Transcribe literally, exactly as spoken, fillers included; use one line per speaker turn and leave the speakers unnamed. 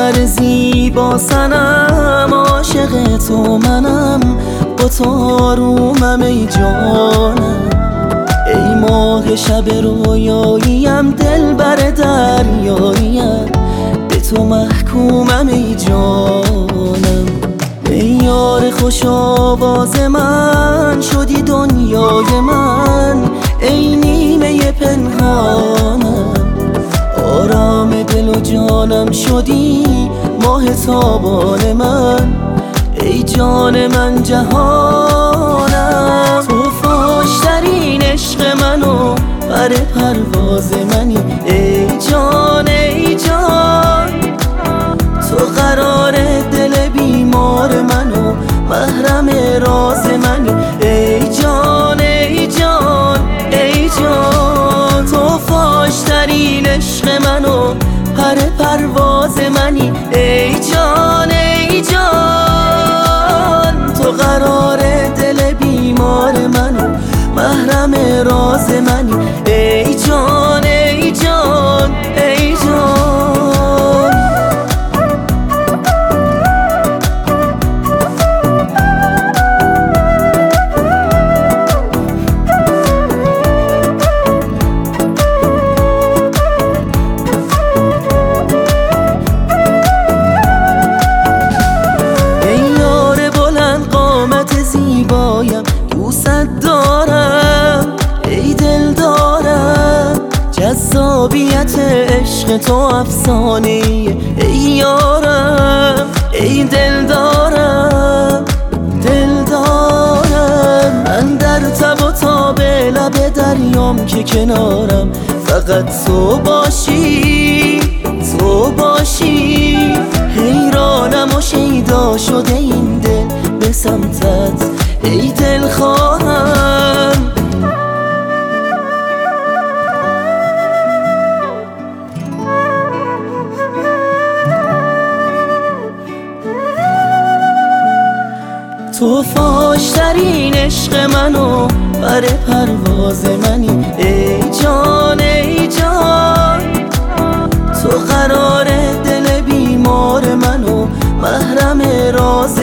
دختر زیبا سنم، عاشق تو منم، با تو آرومم ای جانم. ای ماه شب رویاییم، دل بر دریاییم، به تو محکومم ای جانم. ای یار خوش آواز من، شدی دنیای من، ای نیمه پنهانم. آرام دل و جانم شدی، ماه تابان من، ای جان من جهانم. تو فاشترین عشق منو، پر پرواز منی ای جان ای جان. تو قرار دل بیمار منو، محرم راز منی ای جان ای جان ای جان. تو فاشترین عشق منو، پر پرواز منی ای جان ای جان. تو قرار دل بیمار منو، محرم راز منی ای جان ای جان ای جان. دوست دارم ای دل دارم، جذابیت عشق تو افسانه ای یارم. ای دل دارم دل دارم، من در تب و تاب لب دریام که کنارم، فقط تو باشی تو باشی. حیرانم و شیدا شده این دل به سمتت ای دل خواهم. تو فاشترین عشق منو، پر پرواز منی ای جان ای جان. تو قرار دل بیمار منو، محرم راز